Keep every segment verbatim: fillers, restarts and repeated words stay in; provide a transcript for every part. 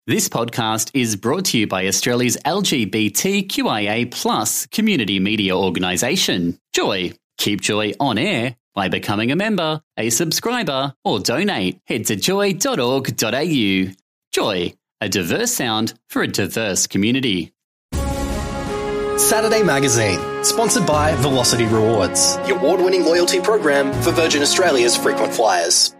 This podcast is brought to you by Australia's L G B T Q I A plus community media organisation, Joy. Keep Joy on air by becoming a member, a subscriber, or donate. Head to joy dot org dot a u. Joy, a diverse sound for a diverse community. Saturday Magazine, sponsored by Velocity Rewards, the award-winning loyalty program for Virgin Australia's frequent flyers.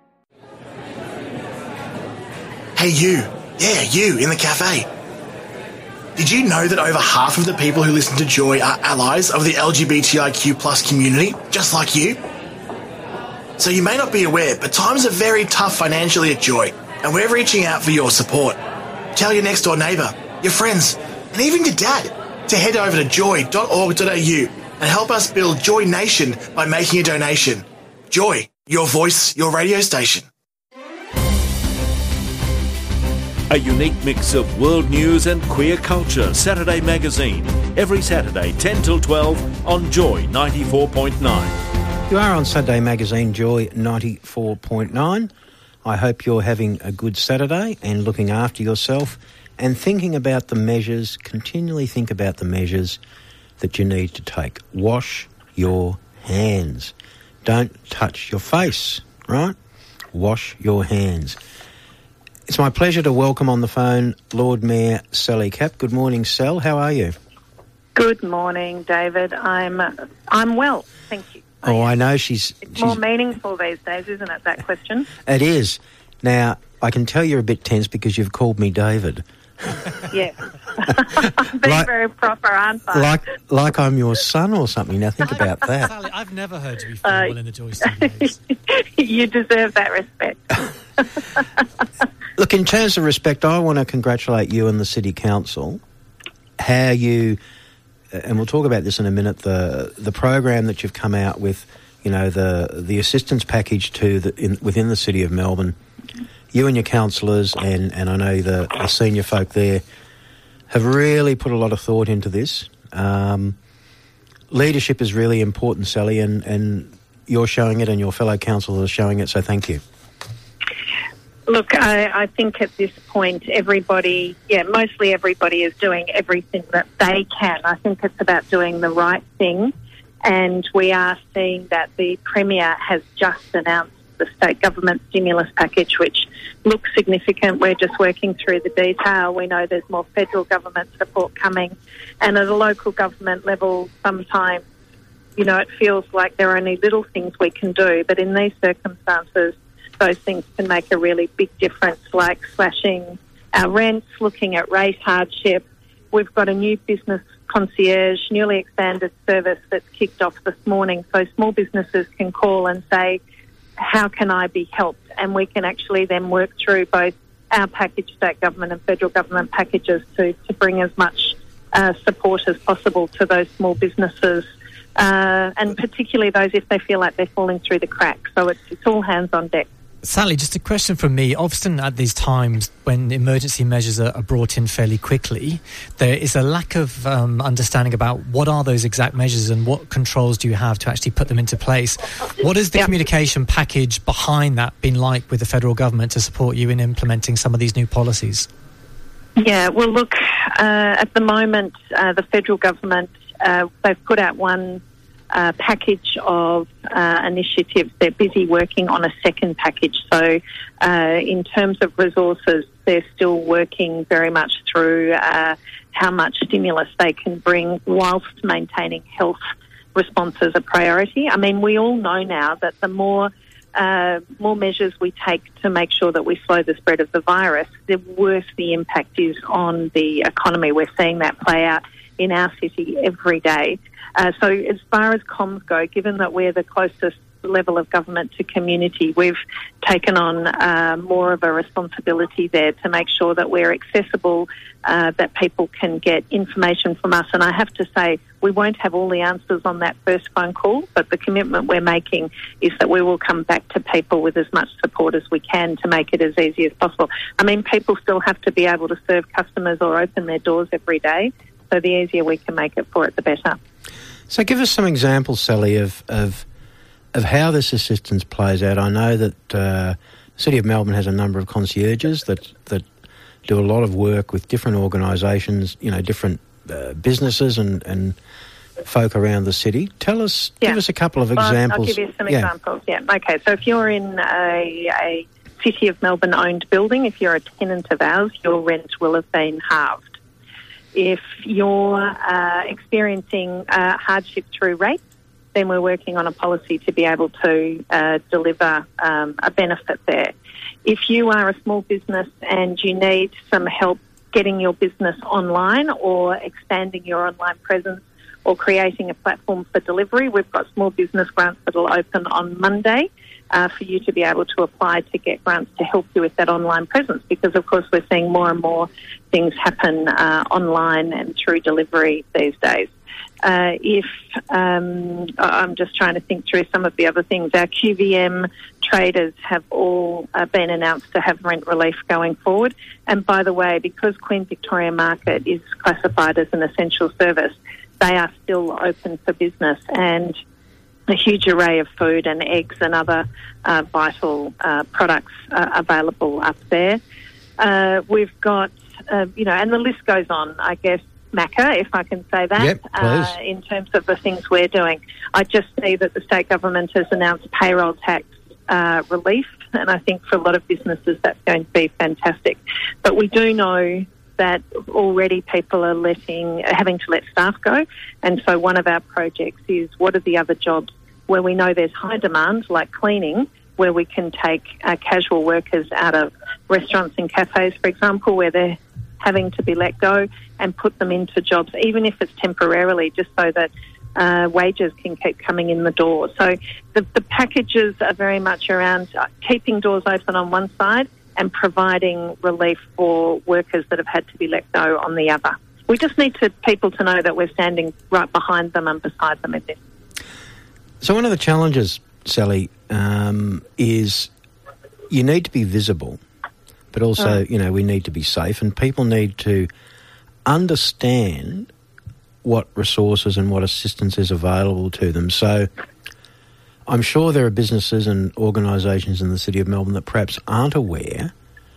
Hey you, yeah you in the cafe. Did you know that over half of the people who listen to Joy are allies of the L G B T I Q plus community, just like you? So you may not be aware, but times are very tough financially at Joy, and we're reaching out for your support. Tell your next door neighbour, your friends, and even your dad to head over to joy dot org dot a u and help us build Joy Nation by making a donation. Joy, your voice, your radio station. A unique mix of world news and queer culture. Saturday Magazine, every Saturday ten till twelve on Joy ninety-four point nine. You are on Saturday Magazine, Joy ninety-four point nine. I hope you're having a good Saturday and looking after yourself and thinking about the measures, continually think about the measures that you need to take. Wash your hands. Don't touch your face, right? Wash your hands. It's my pleasure to welcome on the phone Lord Mayor Sally Capp. Good morning, Sal. How are you? Good morning, David. I'm I'm well, thank you. Oh, I know she's... It's she's, more meaningful these days, isn't it, that question? It is. Now, I can tell you're a bit tense because you've called me David. Yes. I'm being like, very proper, aren't I? Like, like I'm your son or something. Now, think about that. Sally, I've never heard you be formal uh, in the Joy Studios. You deserve that respect. Look, in terms of respect, I want to congratulate you and the City Council. How you, and we'll talk about this in a minute, the the program that you've come out with, you know, the the assistance package to the in, within the City of Melbourne. You and your councillors and, and I know the, the senior folk there have really put a lot of thought into this. Um, leadership is really important, Sally, and, and you're showing it and your fellow councillors are showing it, so thank you. Look, I, I think at this point everybody, yeah, mostly everybody is doing everything that they can. I think it's about doing the right thing, and we are seeing that the Premier has just announced the state government stimulus package, which looks significant. We're just working through the detail. We know there's more federal government support coming, and at a local government level, sometimes, you know, it feels like there are only little things we can do, but in these circumstances, those things can make a really big difference, like slashing our rents, looking at rate hardship. We've got a new business concierge, newly expanded service that's kicked off this morning, so small businesses can call and say, how can I be helped? And we can actually then work through both our package, state government and federal government packages to, to bring as much uh, support as possible to those small businesses, uh, and particularly those if they feel like they're falling through the cracks. So it's, it's all hands on deck. Sally, just a question from me. Often at these times when emergency measures are, are brought in fairly quickly, there is a lack of um, understanding about what are those exact measures and what controls do you have to actually put them into place. What has the yep. communication package behind that been like with the federal government to support you in implementing some of these new policies? Yeah, well, look, uh, at the moment, uh, the federal government, uh, they've put out one Uh, package of uh, initiatives. They're busy working on a second package. So uh, in terms of resources, they're still working very much through uh, how much stimulus they can bring whilst maintaining health response as a priority. I mean, we all know now that the more uh, more measures we take to make sure that we slow the spread of the virus, the worse the impact is on the economy. We're seeing that play out in our city every day. Uh, so as far as comms go, given that we're the closest level of government to community, we've taken on uh, more of a responsibility there to make sure that we're accessible, uh, that people can get information from us. And I have to say, we won't have all the answers on that first phone call, but the commitment we're making is that we will come back to people with as much support as we can to make it as easy as possible. I mean, people still have to be able to serve customers or open their doors every day, so the easier we can make it for it, the better. So give us some examples, Sally, of of, of how this assistance plays out. I know that uh, the City of Melbourne has a number of concierges that, that do a lot of work with different organisations, you know, different uh, businesses and, and folk around the city. Tell us, yeah. give us a couple of well, examples. I'll give you some yeah. examples. Yeah. Okay. So if you're in a, a City of Melbourne owned building, if you're a tenant of ours, your rent will have been halved. If you're uh, experiencing uh, hardship through rates, then we're working on a policy to be able to uh, deliver um, a benefit there. If you are a small business and you need some help getting your business online or expanding your online presence or creating a platform for delivery, we've got small business grants that will open on Monday uh, for you to be able to apply to get grants to help you with that online presence, because, of course, we're seeing more and more things happen uh, online and through delivery these days. Uh, if um, I'm just trying to think through some of the other things, our Q V M traders have all uh, been announced to have rent relief going forward. And by the way, because Queen Victoria Market is classified as an essential service, they are still open for business, and a huge array of food and eggs and other uh, vital uh, products uh, available up there. Uh, we've got, uh, you know, and the list goes on, I guess. Macca, if I can say that, yep, uh, in terms of the things we're doing. I just see that the state government has announced payroll tax uh, relief, and I think for a lot of businesses that's going to be fantastic. But we do know that already people are letting, having to let staff go, and so one of our projects is what are the other jobs where we know there's high demand, like cleaning, where we can take uh, casual workers out of restaurants and cafes, for example, where they're having to be let go, and put them into jobs, even if it's temporarily, just so that uh, wages can keep coming in the door. So the, the packages are very much around keeping doors open on one side and providing relief for workers that have had to be let go on the other. We just need to people to know that we're standing right behind them and beside them in this. So one of the challenges, Sally, um, is you need to be visible, but also, you know, we need to be safe, and people need to understand what resources and what assistance is available to them. So I'm sure there are businesses and organisations in the City of Melbourne that perhaps aren't aware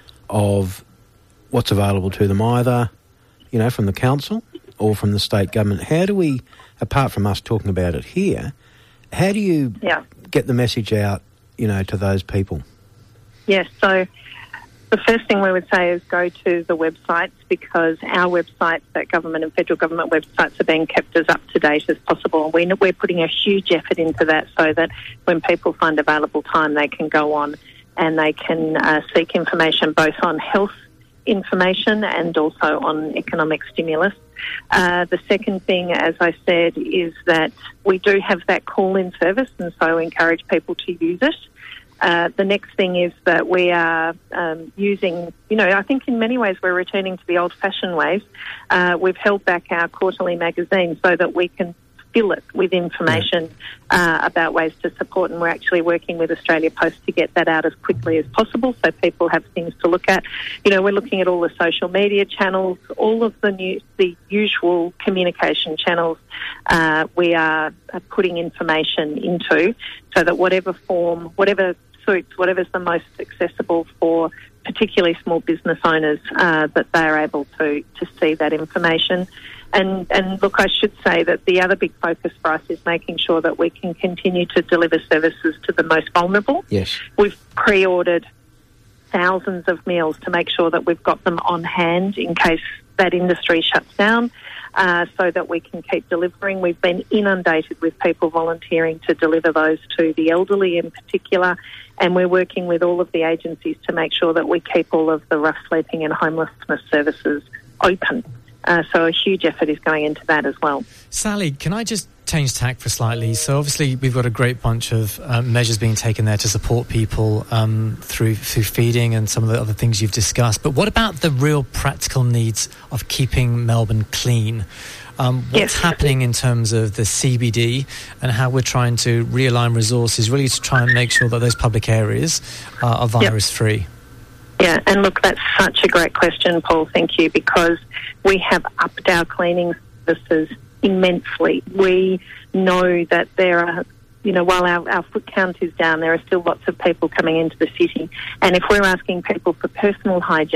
of what's available to them, either, you know, from the council or from the state government. How do we, apart from us talking about it here, how do you yeah. get the message out, you know, to those people? Yes, so the first thing we would say is go to the websites, because our websites, that government and federal government websites, are being kept as up to date as possible. We, we're putting a huge effort into that so that when people find available time, they can go on and they can uh, seek information both on health information and also on economic stimulus. Uh, the second thing, as I said, is that we do have that call-in service, and so we encourage people to use it. Uh, the next thing is that we are um, using, you know, I think in many ways we're returning to the old-fashioned ways. Uh, we've held back our quarterly magazine so that we can fill it with information uh, about ways to support, and we're actually working with Australia Post to get that out as quickly as possible so people have things to look at. You know, we're looking at all the social media channels, all of the new, the usual communication channels uh, we are putting information into, so that whatever form, whatever suits, whatever's the most accessible for particularly small business owners, uh, that they're able to, to see that information. And, and look, I should say that the other big focus for us is making sure that we can continue to deliver services to the most vulnerable. Yes. We've pre-ordered thousands of meals to make sure that we've got them on hand in case that industry shuts down, uh, so that we can keep delivering. We've been inundated with people volunteering to deliver those to the elderly in particular, and we're working with all of the agencies to make sure that we keep all of the rough sleeping and homelessness services open. Uh, so a huge effort is going into that as well. Sally, can I just change tack for slightly? So obviously we've got a great bunch of uh, measures being taken there to support people um, through through feeding and some of the other things you've discussed. But what about the real practical needs of keeping Melbourne clean? Um, what's yes. happening in terms of the C B D and how we're trying to realign resources really to try and make sure that those public areas uh, are virus-free? Yep. Yeah, and look, that's such a great question, Paul, thank you, because we have upped our cleaning services immensely. We know that there are, you know, while our, our foot count is down, there are still lots of people coming into the city. And if we're asking people for personal hygiene,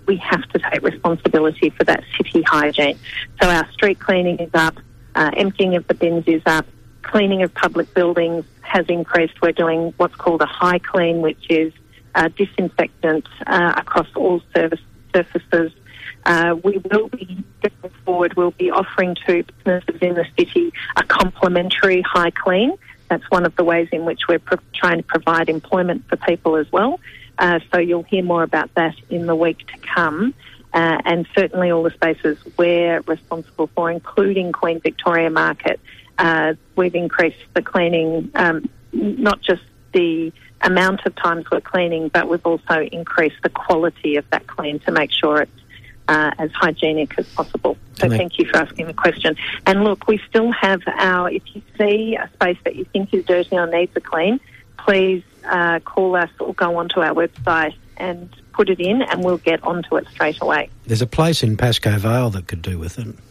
we have to take responsibility for that city hygiene. So our street cleaning is up, uh, emptying of the bins is up, cleaning of public buildings has increased. We're doing what's called a high clean, which is uh, disinfectant uh, across all service surfaces. Uh, we will be, going forward, we'll be offering to businesses in the city a complimentary high clean. That's one of the ways in which we're pro- trying to provide employment for people as well. Uh, so you'll hear more about that in the week to come. Uh, and certainly all the spaces we're responsible for, including Queen Victoria Market, uh, we've increased the cleaning, um, not just the amount of times we're cleaning, but we've also increased the quality of that clean to make sure it's uh, as hygienic as possible. So Can thank you for asking the question. And look, we still have our, if you see a space that you think is dirty or needs a clean, please uh, call us or go onto our website and put it in, and we'll get onto it straight away. There's a place in Pascoe Vale that could do with it.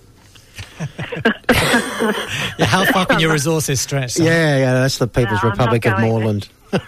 Yeah, how far can your resources stretch? Sam? Yeah, yeah, that's the People's No, Republic of I'm not going Moreland.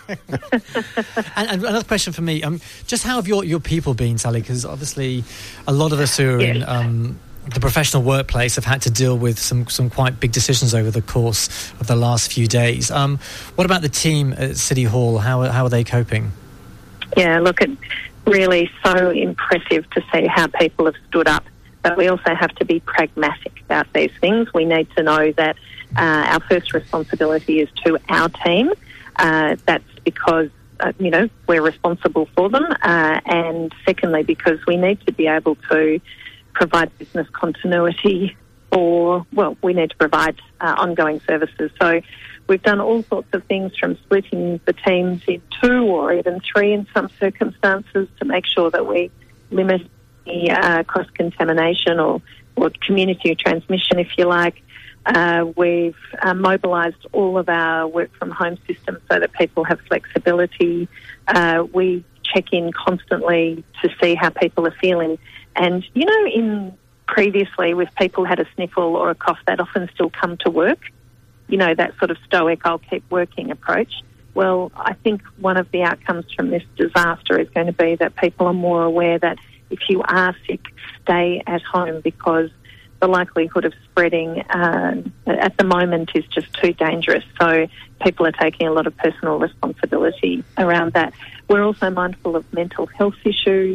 And, and another question for me, um, just how have your, your people been, Sally? Because obviously a lot of us who are Yes. in um, the professional workplace have had to deal with some, some quite big decisions over the course of the last few days. Um, what about the team at City Hall? How, how are they coping? Yeah, look, it's really so impressive to see how people have stood up. But we also have to be pragmatic about these things. We need to know that uh, our first responsibility is to our team. Uh, that's because, uh, you know, we're responsible for them. Uh, and secondly, because we need to be able to provide business continuity or, well, we need to provide uh, ongoing services. So we've done all sorts of things from splitting the teams in two or even three in some circumstances to make sure that we limit the uh, cross-contamination or, or community transmission, if you like. Uh, we've uh, mobilised all of our work-from-home systems so that people have flexibility. Uh, we check in constantly to see how people are feeling. And, you know, in previously, if people had a sniffle or a cough, they'd often still come to work. You know, that sort of stoic, I'll keep working approach. Well, I think one of the outcomes from this disaster is going to be that people are more aware that if you are sick, stay at home, because the likelihood of spreading uh, at the moment is just too dangerous. So people are taking a lot of personal responsibility around that. We're also mindful of mental health issues,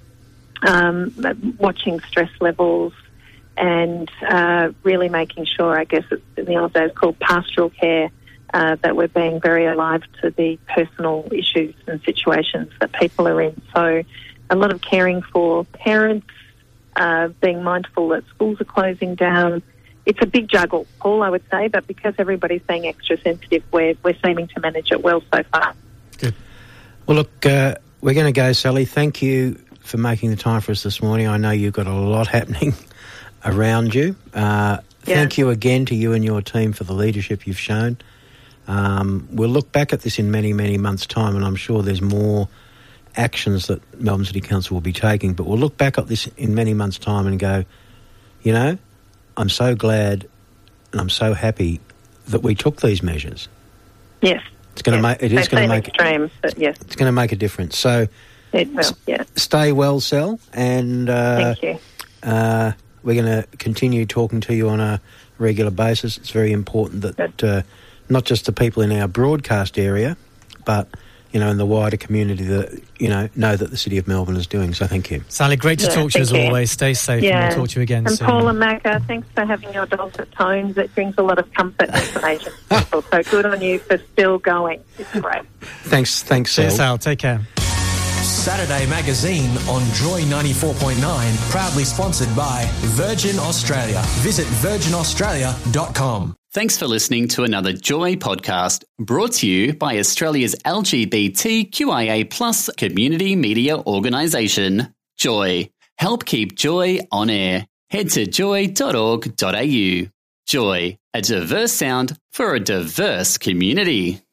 um, watching stress levels, and uh, really making sure, I guess it's in the old days called pastoral care, uh, that we're being very alive to the personal issues and situations that people are in. So a lot of caring for parents, uh, being mindful that schools are closing down. It's a big juggle, Paul, I would say, but because everybody's being extra sensitive, we're, we're seeming to manage it well so far. Good. Well, look, uh, we're going to go, Sally. Thank you for making the time for us this morning. I know you've got a lot happening around you. Uh, Yeah. Thank you again to you and your team for the leadership you've shown. Um, we'll look back at this in many, many months' time, and I'm sure there's more actions that Melbourne City Council will be taking, but we'll look back at this in many months' time and go, you know, I'm so glad and I'm so happy that we took these measures. Yes. It's going yes. to make it is They going to seem make extreme, but yes, it's going to make a difference. So it will. Yeah. stay well, Sel, and uh, Thank you. uh, we're going to continue talking to you on a regular basis. It's very important that uh, not just the people in our broadcast area, but you know, in the wider community that, you know, know that the City of Melbourne is doing. So thank you. Sally, great to Yeah, talk to you as thank you. always. Stay safe, Yeah. and we'll talk to you again And soon. Paul and Macca, thanks for having your dulcet tones. It brings a lot of comfort and information to people. So good on you for still going. It's great. Thanks, thanks, Sel. Cheers, Sal. Take care. Saturday Magazine on Joy ninety-four point nine, proudly sponsored by Virgin Australia. Visit virgin australia dot com. Thanks for listening to another Joy podcast brought to you by Australia's L G B T Q I A plus community media organisation, Joy. Help keep Joy on air. Head to joy dot org dot a u. Joy, a diverse sound for a diverse community.